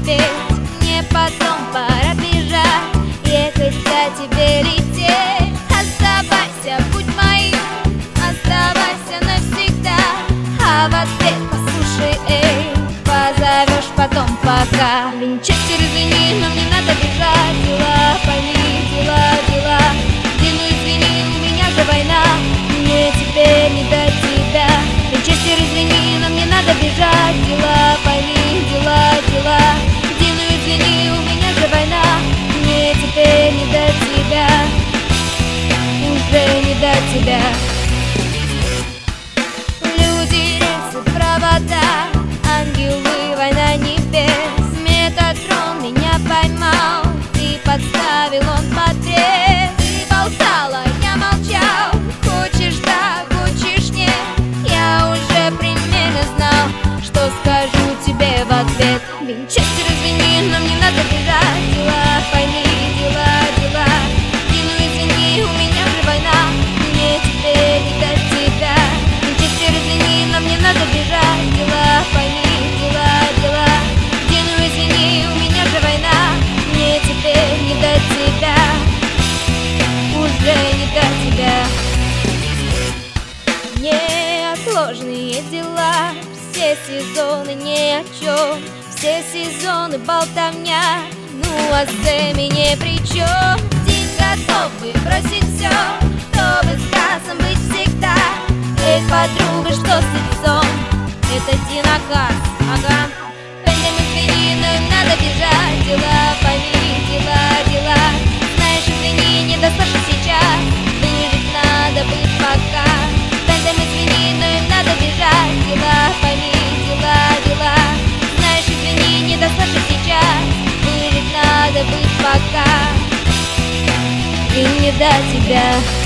успеть, мне потом пора бежать, ехать за тебе лететь. Оставайся, будь моим, оставайся навсегда, а в ответ послушай, эй, позовешь потом пока. Винчестер, извини, но мне надо бежать, дела, пойми, дела. Дину, извини, у меня же война, мне теперь не до тебя. Винчестер, извини, но мне надо бежать, дела, пойми, дела. Дину, извини, у меня же война, мне теперь не до тебя, уже не до тебя. Люди, рельсы, провода, ангелы, война небес. Метатрон меня поймал, ты подставил, он потряс. Ты болтала, я молчал, хочешь да, хочешь нет. Я уже примерно знал, что скажу тебе в ответ. Винчестер, извини, но мне надо бежать, дела, пойми, дела. Дину, извини, у меня же война, мне теперь не до тебя. Винчестер, извини, но мне надо бежать, дела, пойми, дела. Дину, извини, у меня же война, мне теперь не до тебя, уже не до тебя. Неотложные дела, все сезоны ни о чем, все сезоны болтовня, ну а Сэмми не при чем. День готовый бросить все, чтобы с Кассом быть всегда. Эй, подруга, что с лицом? Это Дина Касс, ага. Пойдем, извини, но им надо бежать, дела, пойми, дела. Знаешь, извини, не достаточно сейчас, выжить надо быть пока. Пойдем, извини, но им надо бежать, дела, пойми, дела. Знаешь, извини, не достаточно сейчас, выжить надо быть пока, и не до тебя.